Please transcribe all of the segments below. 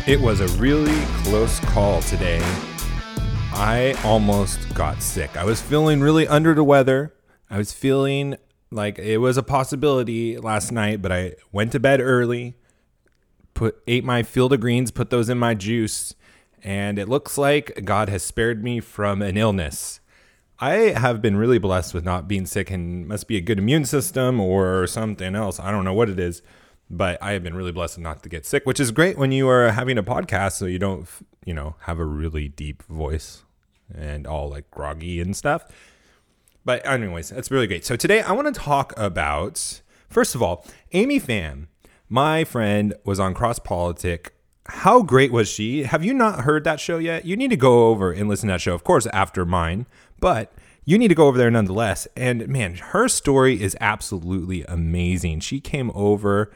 It was a really close call today. I almost got sick. I was feeling really under the weather. I was feeling like it was a possibility last night, but I went to bed early, ate my Field of Greens, put those in my juice, and it looks like God has spared me from an illness. I have been really blessed with not being sick, and must be a good immune system or something else. I don't know what it is. But I have been really blessed not to get sick, which is great when you are having a podcast so you don't, have a really deep voice and all like groggy and stuff. But anyways, that's really great. So today I want to talk about, first of all, Amy Pham, my friend, was on Cross Politic. How great was she? Have you not heard that show yet? You need to go over and listen to that show, of course, after mine, but you need to go over there nonetheless. And man, her story is absolutely amazing. She came over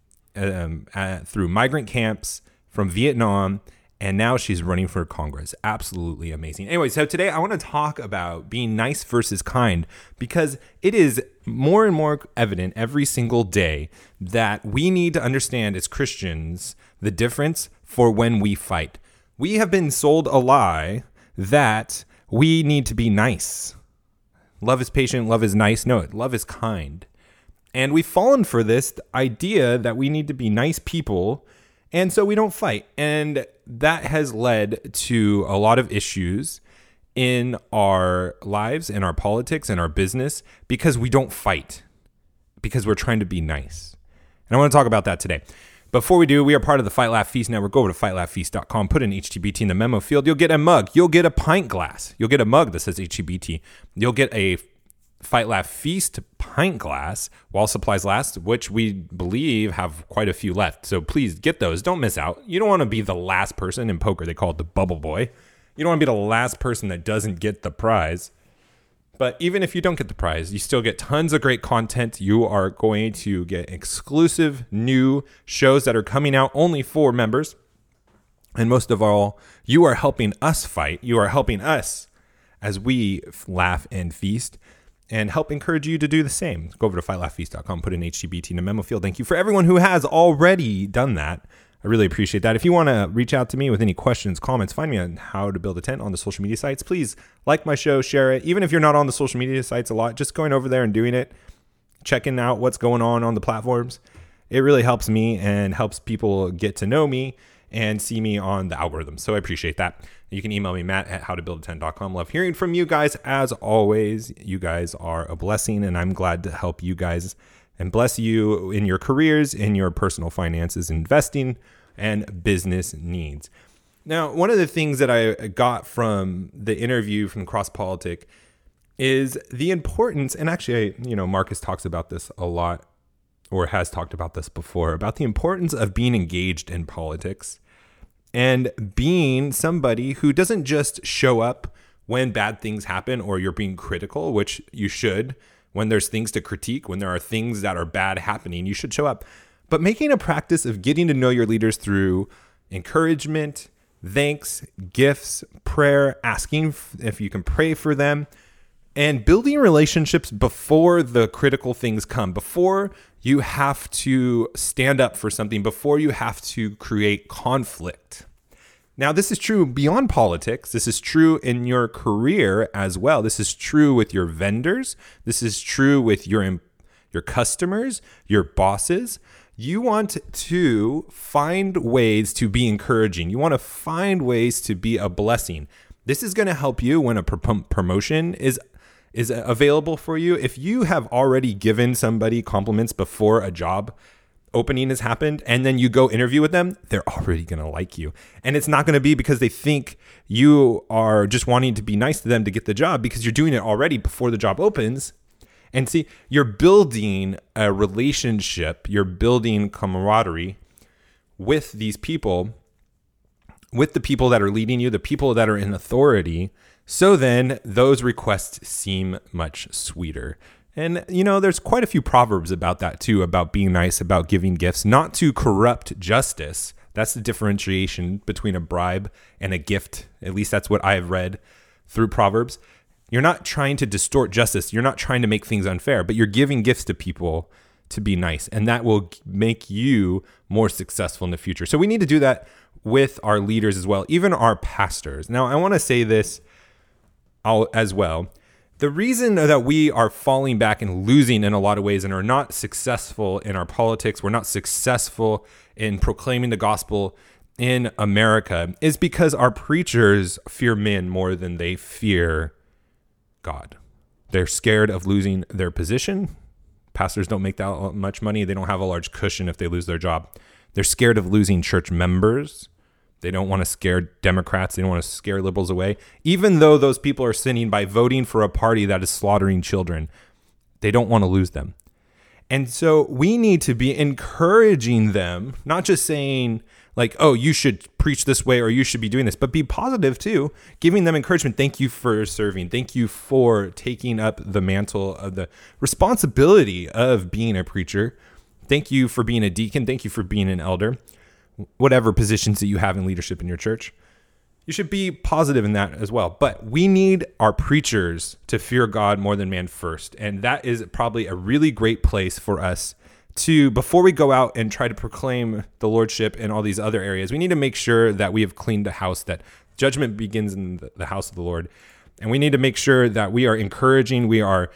through migrant camps from Vietnam, and now she's running for Congress. Absolutely amazing. Anyway, so today I want to talk about being nice versus kind, because it is more and more evident every single day that we need to understand as Christians the difference for when we fight. We have been sold a lie that we need to be nice. Love is patient, love is nice. No, love is kind. And we've fallen for this idea that we need to be nice people, and so we don't fight. And that has led to a lot of issues in our lives, in our politics, in our business, because we don't fight, because we're trying to be nice. And I want to talk about that today. Before we do, we are part of the Fight Laugh Feast Network. Go over to fightlaughfeast.com, put in HTBT in the memo field. You'll get a mug. You'll get a pint glass. You'll get a mug that says HTBT. You'll get a Fight Laugh Feast pint glass while supplies last, which we believe have quite a few left. So please get those. Don't miss out. You don't want to be the last person. In poker, they call it the bubble boy. You don't want to be the last person that doesn't get the prize. But even if you don't get the prize, you still get tons of great content. You are going to get exclusive new shows that are coming out only for members. And most of all, you are helping us fight. You are helping us as we laugh and feast, and help encourage you to do the same. Go over to fightlaughfeast.com, put in HTBT in the memo field. Thank you for everyone who has already done that. I really appreciate that. If you want to reach out to me with any questions, comments, find me on How to Build a Tent on the social media sites. Please like my show, share it. Even if you're not on the social media sites a lot, just going over there and doing it, checking out what's going on the platforms. It really helps me and helps people get to know me and see me on the algorithm. So I appreciate that. You can email me, matt@howtobuildatent.com. Love hearing from you guys. As always, you guys are a blessing, and I'm glad to help you guys and bless you in your careers, in your personal finances, investing, and business needs. Now, one of the things that I got from the interview from Cross Politic is the importance, and actually, Marcus talks about this a lot, or has talked about this before, about the importance of being engaged in politics and being somebody who doesn't just show up when bad things happen or you're being critical, which you should. When there's things to critique, when there are things that are bad happening, you should show up. But making a practice of getting to know your leaders through encouragement, thanks, gifts, prayer, asking if you can pray for them, and building relationships before the critical things come, before you have to stand up for something, before you have to create conflict. Now, this is true beyond politics. This is true in your career as well. This is true with your vendors. This is true with your customers, your bosses. You want to find ways to be encouraging. You want to find ways to be a blessing. This is going to help you when a promotion is available for you. If you have already given somebody compliments before a job opening has happened, and then you go interview with them, they're already going to like you. And it's not going to be because they think you are just wanting to be nice to them to get the job, because you're doing it already before the job opens. And see, you're building a relationship, you're building camaraderie with these people, with the people that are leading you, the people that are in authority. So then those requests seem much sweeter. And, there's quite a few proverbs about that too, about being nice, about giving gifts, not to corrupt justice. That's the differentiation between a bribe and a gift. At least that's what I've read through Proverbs. You're not trying to distort justice. You're not trying to make things unfair, but you're giving gifts to people to be nice. And that will make you more successful in the future. So we need to do that with our leaders as well, even our pastors. Now, I want to say this as well. The reason that we are falling back and losing in a lot of ways and are not successful in our politics, we're not successful in proclaiming the gospel in America, is because our preachers fear men more than they fear God. They're scared of losing their position. Pastors don't make that much money. They don't have a large cushion if they lose their job. They're scared of losing church members. They don't want to scare Democrats. They don't want to scare liberals away. Even though those people are sinning by voting for a party that is slaughtering children, they don't want to lose them. And so we need to be encouraging them, not just saying like, oh, you should preach this way or you should be doing this, but be positive too, giving them encouragement. Thank you for serving. Thank you for taking up the mantle of the responsibility of being a preacher. Thank you for being a deacon. Thank you for being an elder. Whatever positions that you have in leadership in your church, you should be positive in that as well. But we need our preachers to fear God more than man first. And that is probably a really great place for us to, before we go out and try to proclaim the lordship in all these other areas, we need to make sure that we have cleaned the house, that judgment begins in the house of the Lord. And we need to make sure that we are encouraging, we are,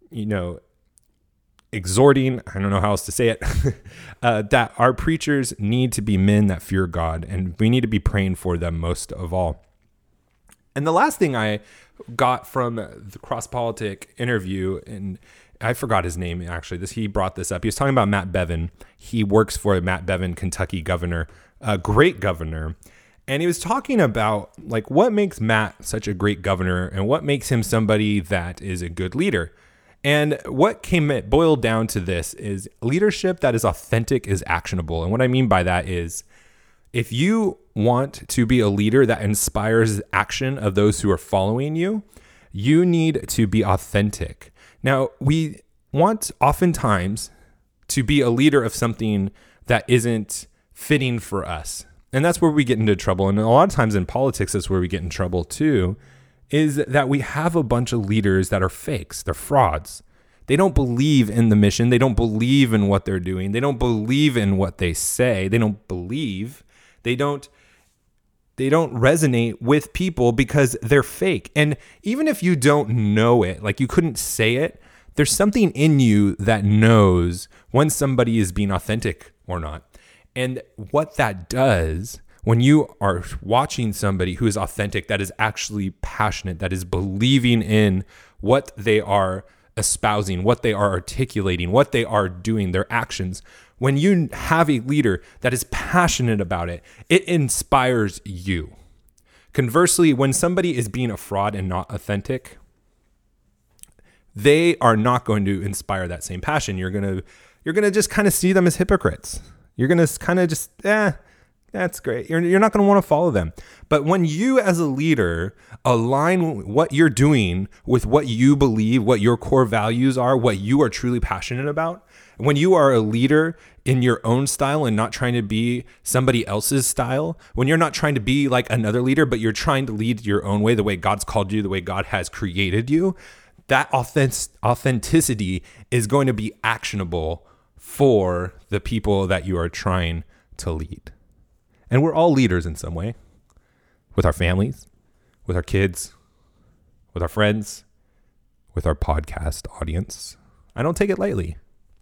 exhorting, I don't know how else to say it, that our preachers need to be men that fear God, and we need to be praying for them most of all. And the last thing I got from the Cross Politic interview, and I forgot his name actually, he brought this up. He was talking about Matt Bevin. He works for Matt Bevin, Kentucky governor, a great governor. And he was talking about like what makes Matt such a great governor and what makes him somebody that is a good leader. And what boiled down to this is leadership that is authentic is actionable. And what I mean by that is if you want to be a leader that inspires action of those who are following you, you need to be authentic. Now, we want oftentimes to be a leader of something that isn't fitting for us. And that's where we get into trouble. And a lot of times in politics, that's where we get in trouble too, is that we have a bunch of leaders that are fakes. They're frauds. They don't believe in the mission. They don't believe in what they're doing. They don't believe in what they say. They don't believe. They don't resonate with people because they're fake. And even if you don't know it, like you couldn't say it, there's something in you that knows when somebody is being authentic or not. And what that does when you are watching somebody who is authentic, that is actually passionate, that is believing in what they are espousing, what they are articulating, what they are doing, their actions, when you have a leader that is passionate about it, it inspires you. Conversely, when somebody is being a fraud and not authentic, they are not going to inspire that same passion. You're going to just kind of see them as hypocrites. You're going to kind of just, that's great. You're not going to want to follow them. But when you as a leader align what you're doing with what you believe, what your core values are, what you are truly passionate about, when you are a leader in your own style and not trying to be somebody else's style, when you're not trying to be like another leader, but you're trying to lead your own way, the way God's called you, the way God has created you, that authenticity is going to be actionable for the people that you are trying to lead. And we're all leaders in some way, with our families, with our kids, with our friends, with our podcast audience. I don't take it lightly.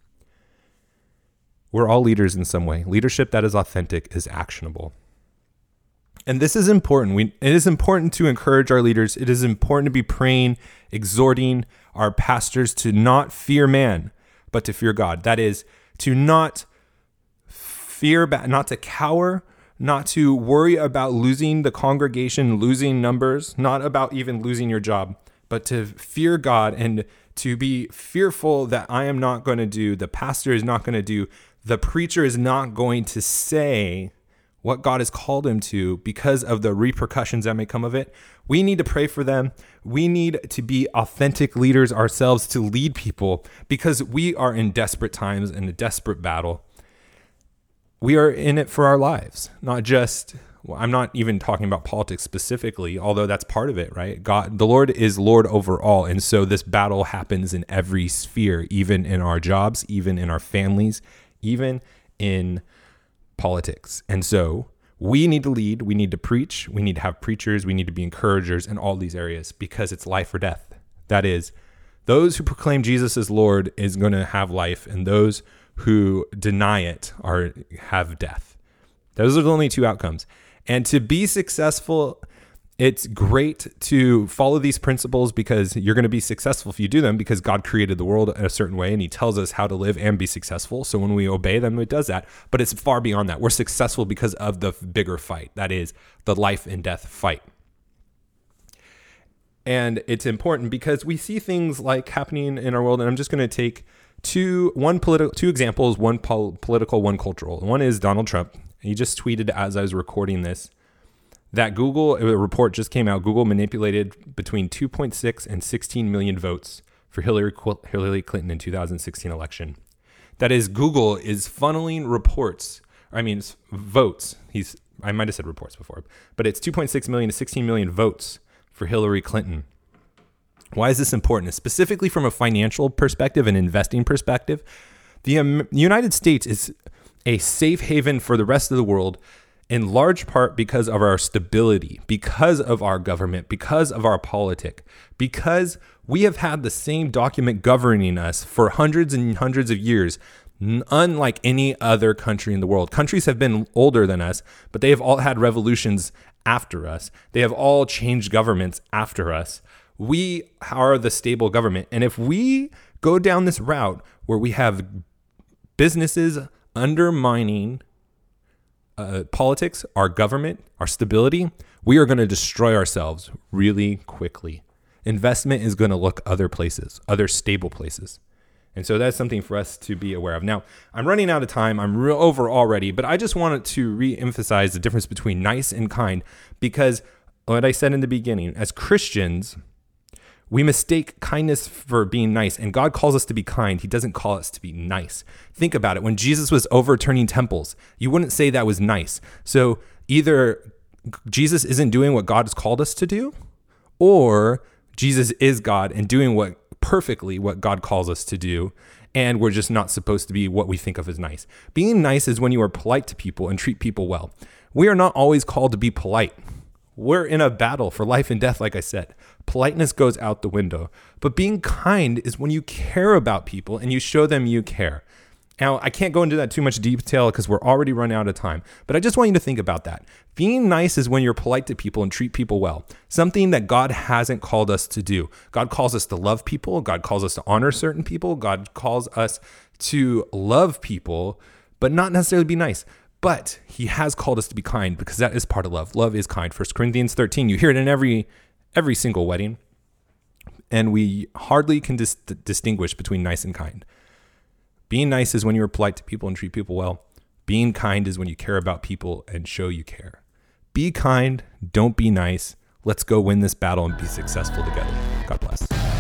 We're all leaders in some way. Leadership that is authentic is actionable. And this is important. It is important to encourage our leaders. It is important to be praying, exhorting our pastors to not fear man, but to fear God. That is, to not fear, not to cower, not to worry about losing the congregation, losing numbers, not about even losing your job, but to fear God and to be fearful that I am not going to do, the pastor is not going to do, the preacher is not going to say what God has called him to because of the repercussions that may come of it. We need to pray for them. We need to be authentic leaders ourselves to lead people because we are in desperate times, in a desperate battle. We are in it for our lives, not just, I'm not even talking about politics specifically, although that's part of it, right? God, the Lord is Lord over all. And so this battle happens in every sphere, even in our jobs, even in our families, even in politics. And so We need to lead. We need to preach. We need to have preachers. We need to be encouragers in all these areas because it's life or death. That is, those who proclaim Jesus as Lord is going to have life, and those who deny it have death. Those are the only two outcomes. And to be successful, it's great to follow these principles because you're going to be successful if you do them, because God created the world in a certain way and he tells us how to live and be successful. So when we obey them, it does that. But it's far beyond that. We're successful because of the bigger fight. That is the life and death fight. And it's important because we see things like happening in our world. And I'm just going to take two examples, one political, one cultural. One is Donald Trump. He just tweeted as I was recording this that a report just came out, Google manipulated between 2.6 and 16 million votes for Hillary Clinton in 2016 election. That is, Google is funneling votes. I might have said reports before, but it's 2.6 million to 16 million votes for Hillary Clinton. Why is this important? Specifically from a financial perspective and investing perspective, the United States is a safe haven for the rest of the world, in large part because of our stability, because of our government, because of our politic, because we have had the same document governing us for hundreds and hundreds of years, unlike any other country in the world. Countries have been older than us, but they have all had revolutions after us. They have all changed governments after us. We are the stable government. And if we go down this route where we have businesses undermining politics, our government, our stability, we are going to destroy ourselves really quickly. Investment is going to look other places, other stable places. And so that's something for us to be aware of. Now, I'm running out of time. I'm over already, but I just wanted to re-emphasize the difference between nice and kind, because what I said in the beginning, as Christians, we mistake kindness for being nice, and God calls us to be kind. He doesn't call us to be nice. Think about it. When Jesus was overturning temples, you wouldn't say that was nice. So either Jesus isn't doing what God has called us to do, or Jesus is God and doing perfectly what God calls us to do, and we're just not supposed to be what we think of as nice. Being nice is when you are polite to people and treat people well. We are not always called to be polite. We're in a battle for life and death, like I said. Politeness goes out the window. But being kind is when you care about people and you show them you care. Now, I can't go into that too much detail because we're already running out of time. But I just want you to think about that. Being nice is when you're polite to people and treat people well. Something that God hasn't called us to do. God calls us to love people. God calls us to honor certain people. God calls us to love people, but not necessarily be nice. But he has called us to be kind because that is part of love. Love is kind. 1 Corinthians 13, you hear it in every single wedding. And we hardly can distinguish between nice and kind. Being nice is when you're polite to people and treat people well. Being kind is when you care about people and show you care. Be kind. Don't be nice. Let's go win this battle and be successful together. God bless.